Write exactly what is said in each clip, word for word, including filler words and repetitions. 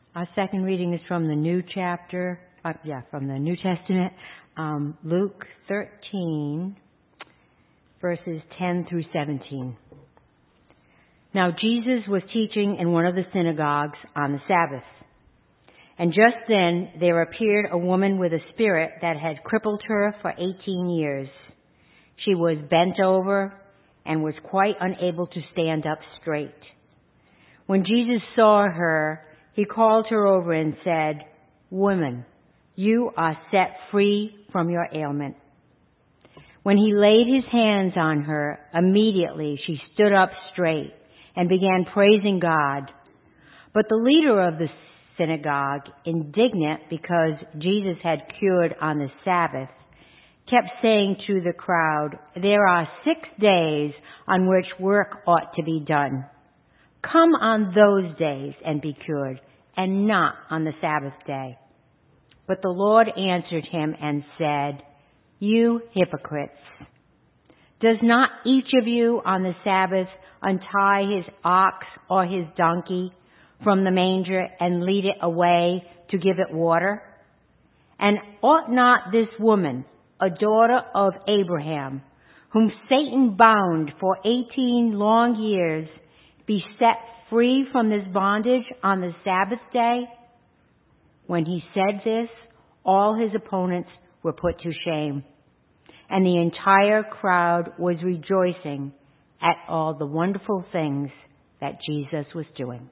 Our second reading is from the New chapter, uh, yeah, from the New Testament, um, Luke thirteen, verses ten through seventeen. Now Jesus was teaching in one of the synagogues on the Sabbath. And just then there appeared a woman with a spirit that had crippled her for eighteen years. She was bent over and was quite unable to stand up straight. When Jesus saw her, he called her over and said, "Woman, you are set free from your ailment." When he laid his hands on her, immediately she stood up straight and began praising God. But the leader of the synagogue, indignant because Jesus had cured on the Sabbath, kept saying to the crowd, "There are six days on which work ought to be done. Come on those days and be cured, and not on the Sabbath day." But the Lord answered him and said, "You hypocrites! Does not each of you on the Sabbath untie his ox or his donkey from the manger and lead it away to give it water? And ought not this woman, a daughter of Abraham, whom Satan bound for eighteen long years, be set free from this bondage on the Sabbath day?" When he said this, all his opponents were put to shame, and the entire crowd was rejoicing at all the wonderful things that Jesus was doing.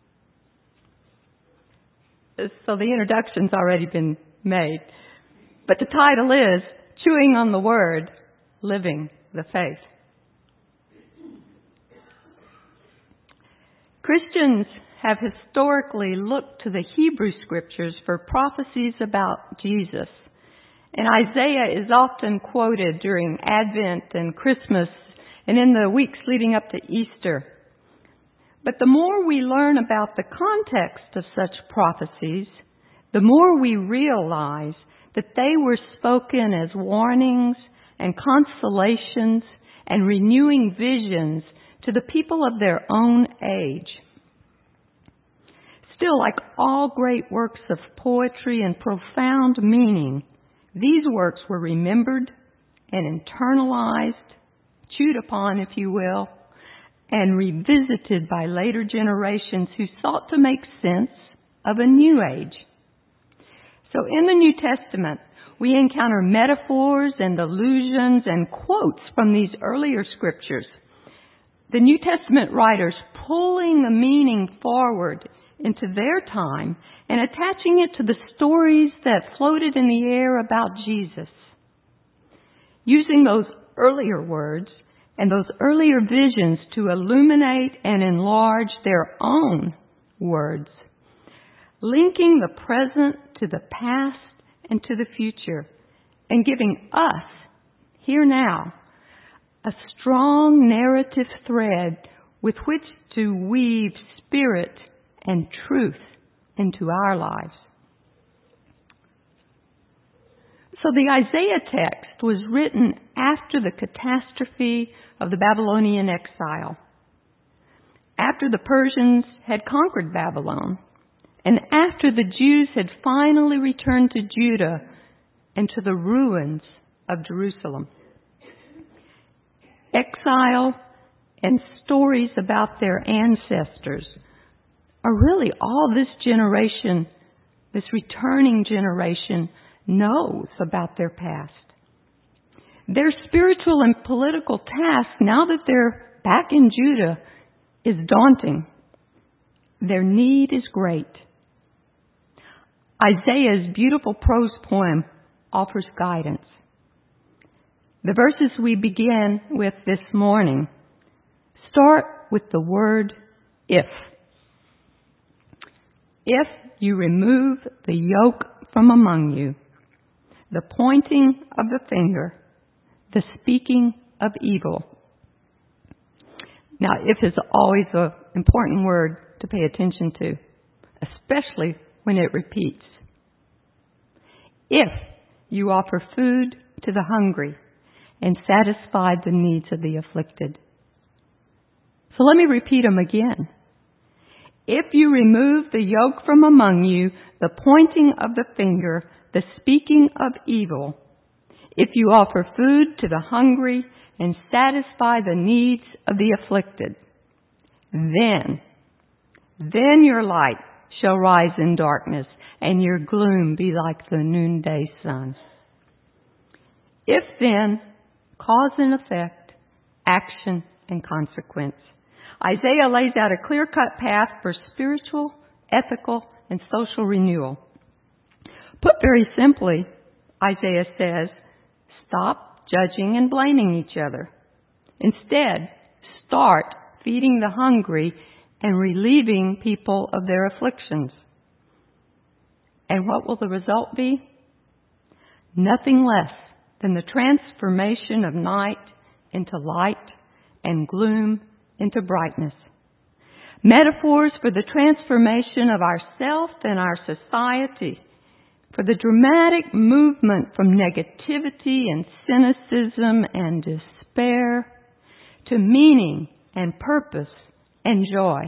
So the introduction's already been made, but the title is Chewing on the Word, Living the Faith. Christians have historically looked to the Hebrew Scriptures for prophecies about Jesus, and Isaiah is often quoted during Advent and Christmas and in the weeks leading up to Easter. But the more we learn about the context of such prophecies, the more we realize that they were spoken as warnings and consolations and renewing visions to the people of their own age. Still, like all great works of poetry and profound meaning, these works were remembered and internalized, chewed upon, if you will, and revisited by later generations who sought to make sense of a new age. So in the New Testament, we encounter metaphors and allusions and quotes from these earlier scriptures. The New Testament writers pulling the meaning forward into their time and attaching it to the stories that floated in the air about Jesus. Using those earlier words and those earlier visions to illuminate and enlarge their own words, linking the present to the past and to the future, and giving us, here now, a strong narrative thread with which to weave spirit and truth into our lives. So the Isaiah text was written after the catastrophe of the Babylonian exile, after the Persians had conquered Babylon, and after the Jews had finally returned to Judah and to the ruins of Jerusalem. Exile and stories about their ancestors are really all this generation, this returning generation, knows about their past. Their spiritual and political task, now that they're back in Judah, is daunting. Their need is great. Isaiah's beautiful prose poem offers guidance. The verses we begin with this morning start with the word if. If you remove the yoke from among you, the pointing of the finger, the speaking of evil. Now, if is always an important word to pay attention to, especially when it repeats. If you offer food to the hungry and satisfy the needs of the afflicted. So let me repeat them again. if you remove the yoke from among you, the pointing of the finger, the speaking of evil, if you offer food to the hungry and satisfy the needs of the afflicted, then, then your light shall rise in darkness and your gloom be like the noonday sun. If then, cause and effect, action and consequence. Isaiah lays out a clear-cut path for spiritual, ethical, and social renewal. Put very simply, Isaiah says, stop judging and blaming each other. Instead, start feeding the hungry and relieving people of their afflictions. And what will the result be? Nothing less than the transformation of night into light and gloom into brightness. Metaphors for the transformation of ourself and our society, for the dramatic movement from negativity and cynicism and despair to meaning and purpose and joy.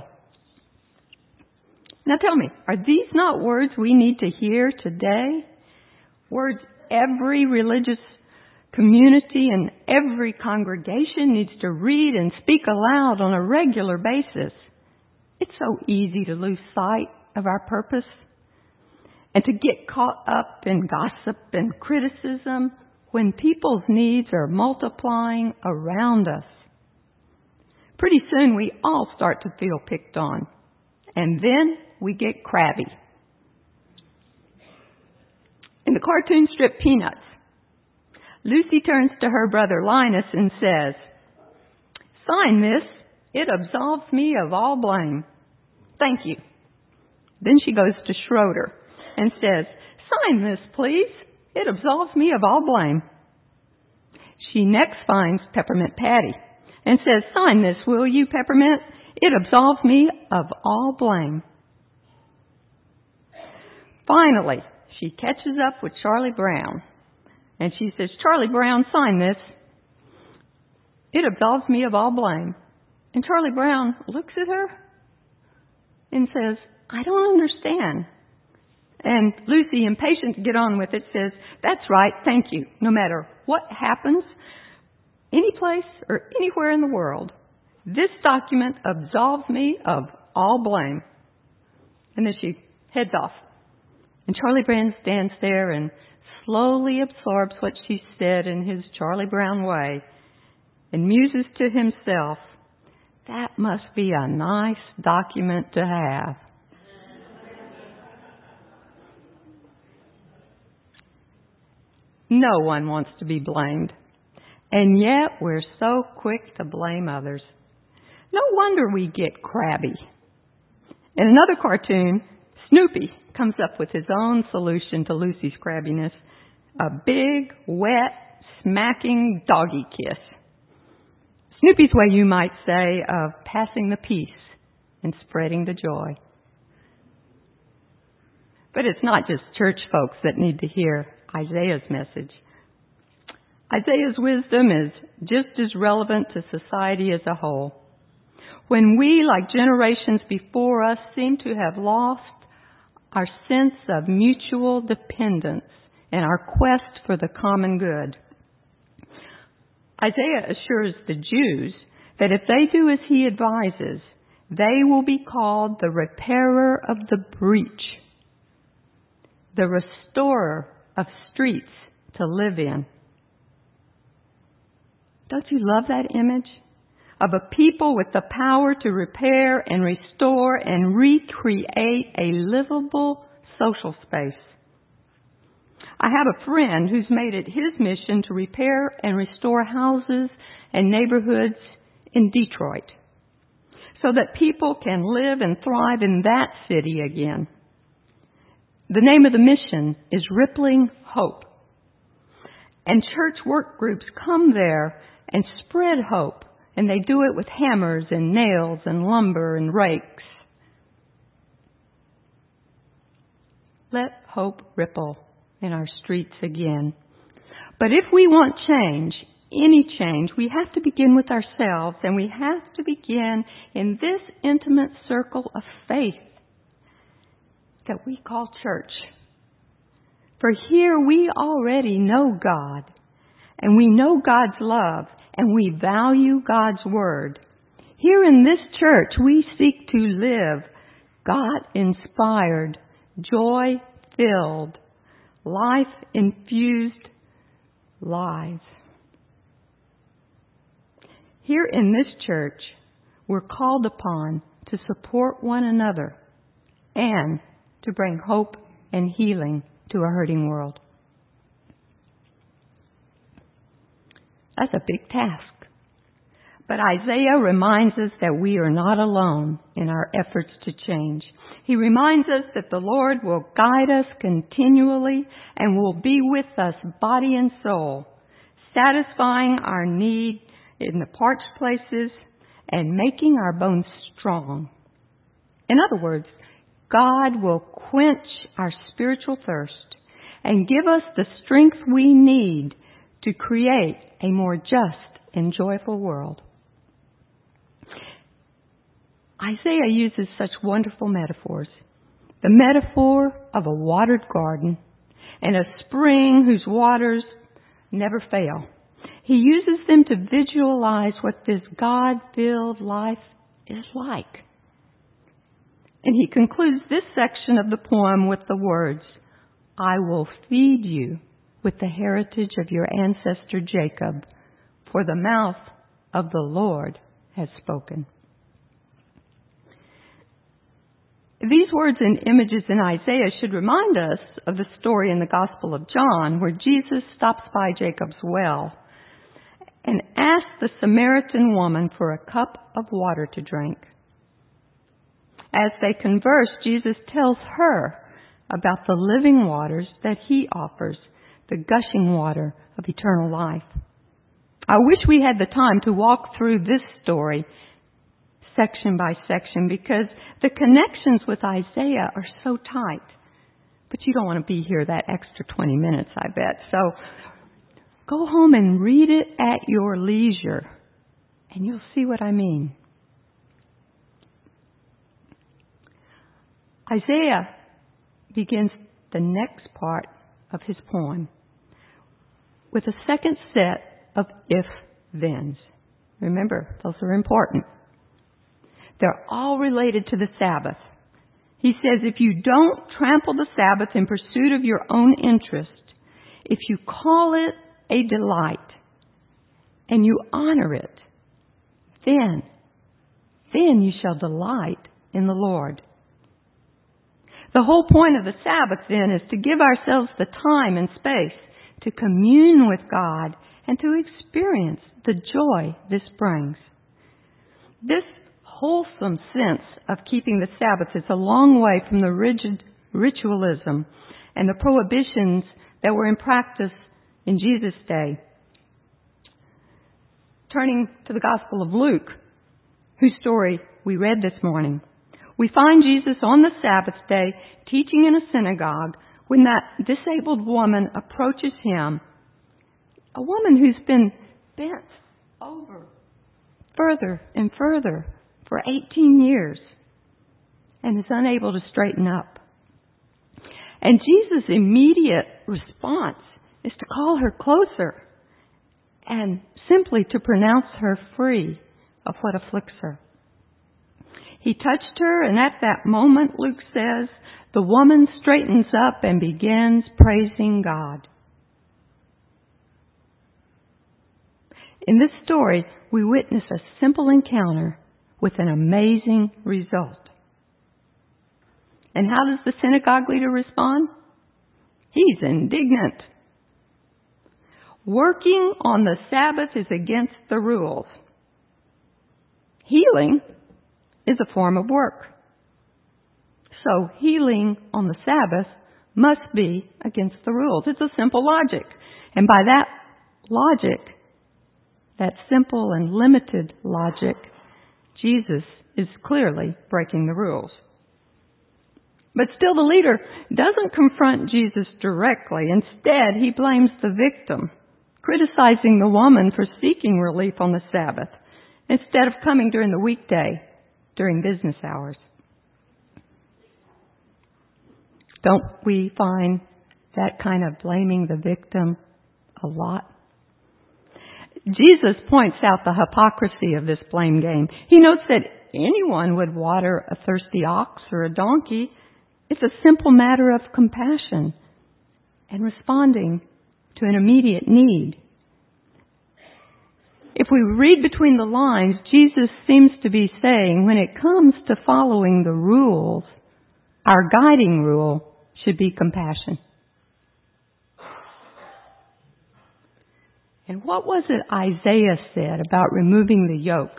Now tell me, are these not words we need to hear today? Words every religious community and every congregation needs to read and speak aloud on a regular basis. It's so easy to lose sight of our purpose and to get caught up in gossip and criticism when people's needs are multiplying around us. Pretty soon we all start to feel picked on, and then we get crabby. In the cartoon strip Peanuts, Lucy turns to her brother Linus and says, "Sign this. It absolves me of all blame." "Thank you." Then she goes to Schroeder and says, "Sign this, please. It absolves me of all blame." She next finds Peppermint Patty and says, "Sign this, will you, Peppermint? It absolves me of all blame." Finally, she catches up with Charlie Brown and she says, "Charlie Brown, sign this. It absolves me of all blame." And Charlie Brown looks at her and says, "I don't understand." And Lucy, impatient to get on with it, says, "That's right, thank you. No matter what happens, any place or anywhere in the world, this document absolves me of all blame." And then she heads off. And Charlie Brown stands there and slowly absorbs what she said in his Charlie Brown way and muses to himself, "That must be a nice document to have." No one wants to be blamed, and yet we're so quick to blame others. No wonder we get crabby. In another cartoon, Snoopy comes up with his own solution to Lucy's crabbiness: a big, wet, smacking doggy kiss. Snoopy's way, you might say, of passing the peace and spreading the joy. But it's not just church folks that need to hear Isaiah's message. Isaiah's wisdom is just as relevant to society as a whole. When we, like generations before us, seem to have lost our sense of mutual dependence and our quest for the common good, Isaiah assures the Jews that if they do as he advises, they will be called the repairer of the breach, the restorer of streets to live in. Don't you love that image of a people with the power to repair and restore and recreate a livable social space? I have a friend who's made it his mission to repair and restore houses and neighborhoods in Detroit so that people can live and thrive in that city again. The name of the mission is Rippling Hope. And church work groups come there and spread hope, and they do it with hammers and nails and lumber and rakes. Let hope ripple in our streets again. But if we want change, any change, we have to begin with ourselves, and we have to begin in this intimate circle of faith that we call church. For here we already know God, and we know God's love, and we value God's Word. Here in this church, we seek to live God-inspired, joy-filled, life-infused lives. Here in this church, we're called upon to support one another and to bring hope and healing to a hurting world. That's a big task. But Isaiah reminds us that we are not alone in our efforts to change. He reminds us that the Lord will guide us continually and will be with us body and soul, satisfying our need in the parched places and making our bones strong. In other words, God will quench our spiritual thirst and give us the strength we need to create a more just and joyful world. Isaiah uses such wonderful metaphors. The metaphor of a watered garden and a spring whose waters never fail. He uses them to visualize what this God-filled life is like. And he concludes this section of the poem with the words, I will feed you with the heritage of your ancestor Jacob, for the mouth of the Lord has spoken. These words and images in Isaiah should remind us of the story in the Gospel of John where Jesus stops by Jacob's well and asks the Samaritan woman for a cup of water to drink. As they converse, Jesus tells her about the living waters that he offers, the gushing water of eternal life. I wish we had the time to walk through this story section by section because the connections with Isaiah are so tight. But you don't want to be here that extra twenty minutes, I bet. So go home and read it at your leisure, and you'll see what I mean. Isaiah begins the next part of his poem with a second set of if-thens. Remember, those are important. They're all related to the Sabbath. He says, if you don't trample the Sabbath in pursuit of your own interest, if you call it a delight and you honor it, then, then you shall delight in the Lord. The whole point of the Sabbath, then, is to give ourselves the time and space to commune with God and to experience the joy this brings. This wholesome sense of keeping the Sabbath is a long way from the rigid ritualism and the prohibitions that were in practice in Jesus' day. Turning to the Gospel of Luke, whose story we read this morning, we find Jesus on the Sabbath day teaching in a synagogue when that disabled woman approaches him, a woman who's been bent over further and further for eighteen years and is unable to straighten up. And Jesus' immediate response is to call her closer and simply to pronounce her free of what afflicts her. He touched her, and at that moment, Luke says, the woman straightens up and begins praising God. In this story, we witness a simple encounter with an amazing result. And how does the synagogue leader respond? He's indignant. Working on the Sabbath is against the rules. Healing is a form of work. So healing on the Sabbath must be against the rules. It's a simple logic. And by that logic, that simple and limited logic, Jesus is clearly breaking the rules. But still, the leader doesn't confront Jesus directly. Instead, he blames the victim, criticizing the woman for seeking relief on the Sabbath instead of coming during the weekday, during business hours. Don't we find that kind of blaming the victim a lot? Jesus points out the hypocrisy of this blame game. He notes that anyone would water a thirsty ox or a donkey. It's a simple matter of compassion and responding to an immediate need. If we read between the lines, Jesus seems to be saying when it comes to following the rules, our guiding rule should be compassion. And what was it Isaiah said about removing the yoke?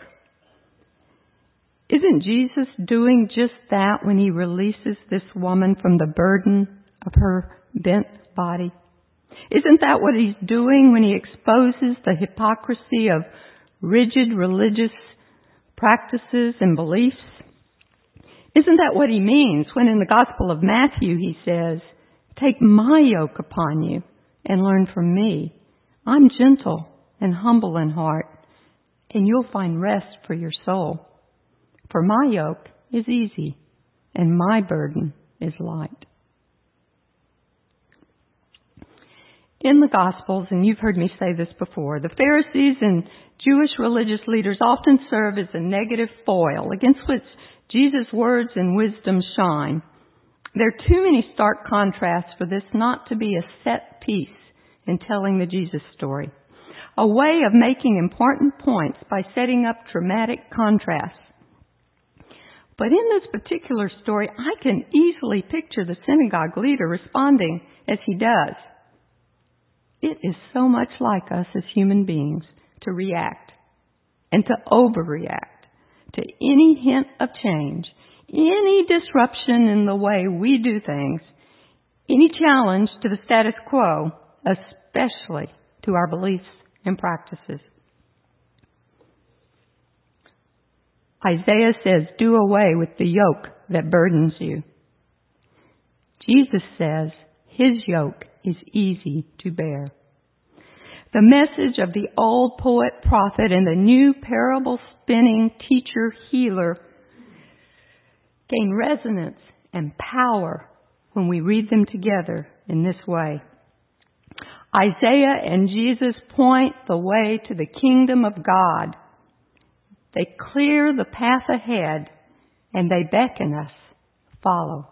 Isn't Jesus doing just that when he releases this woman from the burden of her bent body? Isn't that what he's doing when he exposes the hypocrisy of rigid religious practices and beliefs? Isn't that what he means when in the Gospel of Matthew he says, "Take my yoke upon you and learn from me. I'm gentle and humble in heart, and you'll find rest for your soul. For my yoke is easy, and my burden is light." In the Gospels, and you've heard me say this before, the Pharisees and Jewish religious leaders often serve as a negative foil against which Jesus' words and wisdom shine. There are too many stark contrasts for this not to be a set piece in telling the Jesus story. A way of making important points by setting up dramatic contrasts. But in this particular story, I can easily picture the synagogue leader responding as he does. It is so much like us as human beings to react and to overreact to any hint of change, any disruption in the way we do things, any challenge to the status quo, especially to our beliefs and practices. Isaiah says, "Do away with the yoke that burdens you." Jesus says, his yoke is easy to bear. The message of the old poet, prophet, and the new parable spinning teacher, healer gain resonance and power when we read them together in this way. Isaiah and Jesus point the way to the kingdom of God. They clear the path ahead and they beckon us, follow.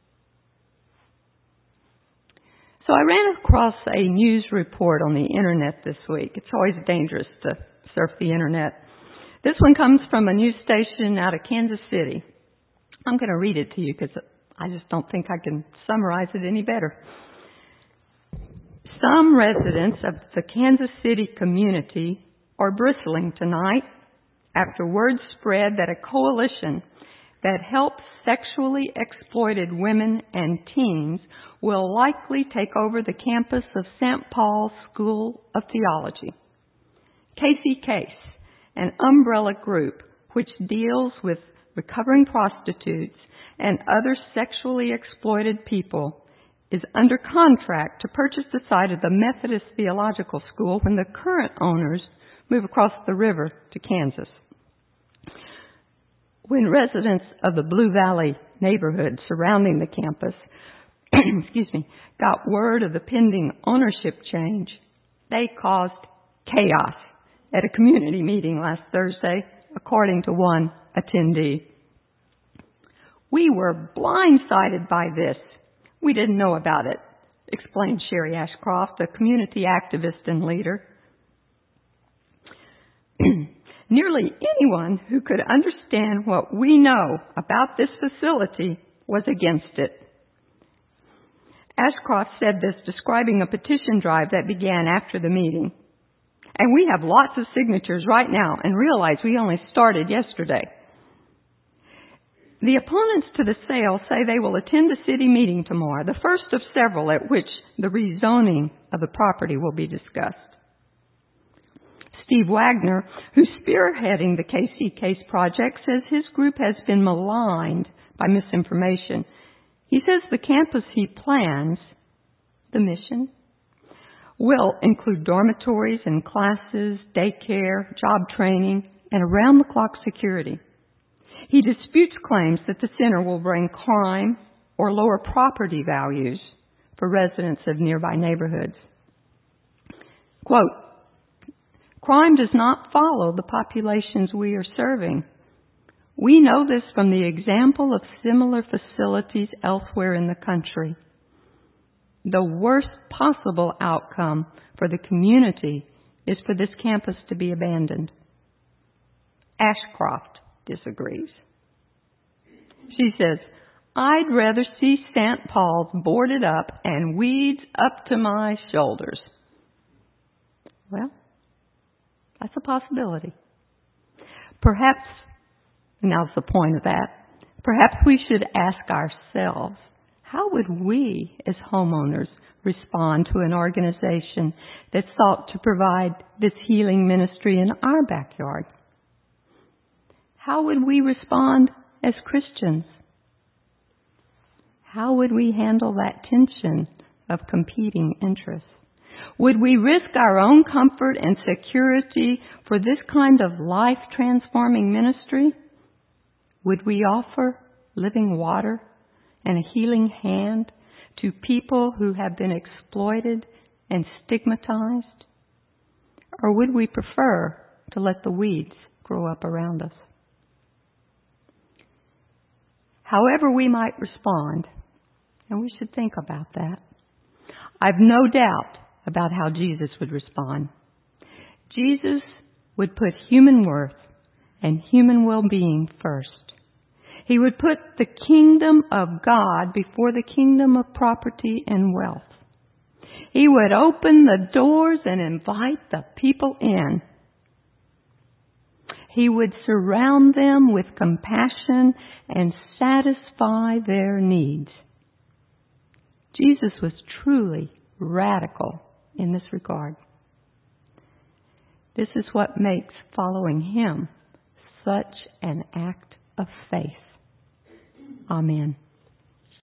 So I ran across a news report on the internet this week. It's always dangerous to surf the internet. This one comes from a news station out of Kansas City. I'm going to read it to you because I just don't think I can summarize it any better. Some residents of the Kansas City community are bristling tonight after word spread that a coalition that helps sexually exploited women and teens will likely take over the campus of Saint Paul's School of Theology. Casey Case, an umbrella group which deals with recovering prostitutes and other sexually exploited people, is under contract to purchase the site of the Methodist Theological School when the current owners move across the river to Kansas. When residents of the Blue Valley neighborhood surrounding the campus excuse me, got word of the pending ownership change, they caused chaos at a community meeting last Thursday, according to one attendee. "We were blindsided by this. We didn't know about it," explained Sherry Ashcroft, a community activist and leader. "Nearly anyone who could understand what we know about this facility was against it." Ashcroft said this, describing a petition drive that began after the meeting. "And we have lots of signatures right now and realize we only started yesterday." The opponents to the sale say they will attend a city meeting tomorrow, the first of several at which the rezoning of the property will be discussed. Steve Wagner, who's spearheading the K C Case project, says his group has been maligned by misinformation. He says the campus he plans, the mission, will include dormitories and classes, daycare, job training, and around-the-clock security. He disputes claims that the center will bring crime or lower property values for residents of nearby neighborhoods. Quote, crime does not follow the populations we are serving. We know this from the example of similar facilities elsewhere in the country. The worst possible outcome for the community is for this campus to be abandoned. Ashcroft disagrees. She says, I'd rather see Saint Paul's boarded up and weeds up to my shoulders. Well, that's a possibility. Perhaps, and now's the point of that, perhaps we should ask ourselves, how would we as homeowners respond to an organization that sought to provide this healing ministry in our backyard? How would we respond as Christians? How would we handle that tension of competing interests? Would we risk our own comfort and security for this kind of life-transforming ministry? Would we offer living water and a healing hand to people who have been exploited and stigmatized? Or would we prefer to let the weeds grow up around us? However we might respond, and we should think about that, I've no doubt about how Jesus would respond. Jesus would put human worth and human well-being first. He would put the kingdom of God before the kingdom of property and wealth. He would open the doors and invite the people in. He would surround them with compassion and satisfy their needs. Jesus was truly radical in this regard. This is what makes following him such an act of faith. Amen.